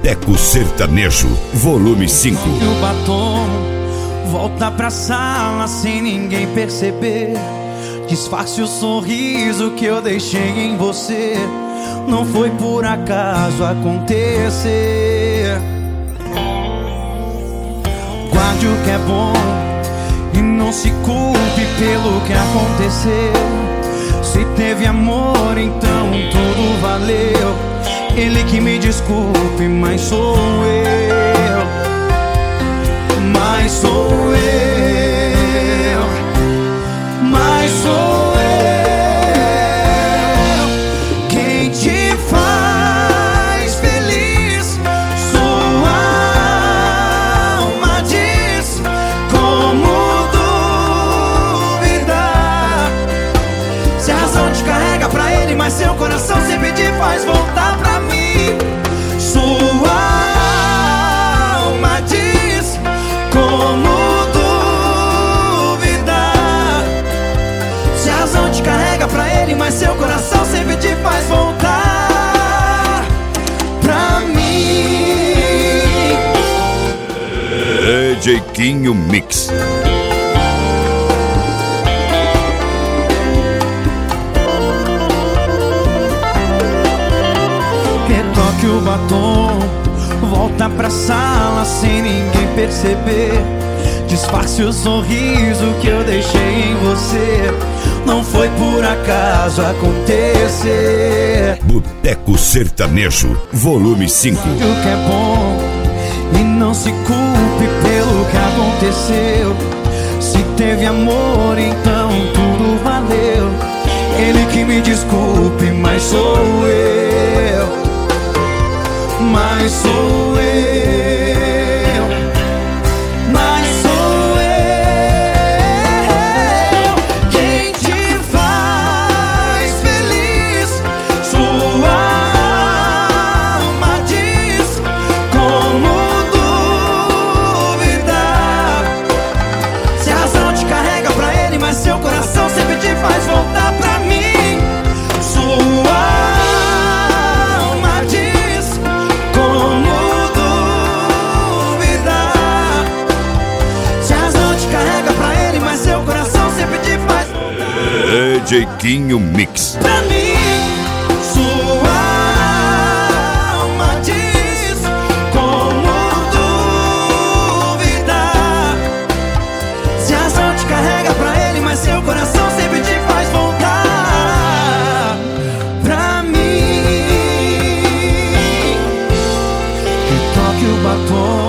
Boteco Sertanejo, volume 5. E o batom volta pra sala sem ninguém perceber. Disfarce o sorriso que eu deixei em você. Não foi por acaso acontecer. Guarde o que é bom e não se culpe pelo que aconteceu. Se teve amor, então tudo valeu. Ele que me desculpe, mas sou eu. Mas sou eu. Mas sou eu quem te faz feliz. Sua alma diz como duvidar. Se a razão te carrega pra ele, mas seu coração sempre te faz voltar pra mim. Sua alma diz como duvidar. Se a razão te carrega pra ele, mas seu coração sempre te faz voltar pra mim. DJ Quinho Mix. Retoque o batom, volta pra sala sem ninguém perceber. Disfarce o sorriso que eu deixei em você. Não foi por acaso acontecer. Boteco Sertanejo, volume 5. O que é bom e não se culpe pelo que aconteceu. Se teve amor, então tudo valeu. Ele que me desculpe, mas sou eu. Mas sou eu. Mas sou eu quem te faz feliz. Sua alma diz como duvidar. Se a razão te carrega pra ele, mas seu coração sempre te faz voltar pra mim. Sua alma diz como duvidar. Se a razão te carrega pra ele, mas seu coração sempre te faz voltar DJ Quinho Mix. pra mim. Sua alma diz como duvidar. Se a razão te carrega pra ele, mas seu coração sempre te faz voltar pra mim. Retoque o batom,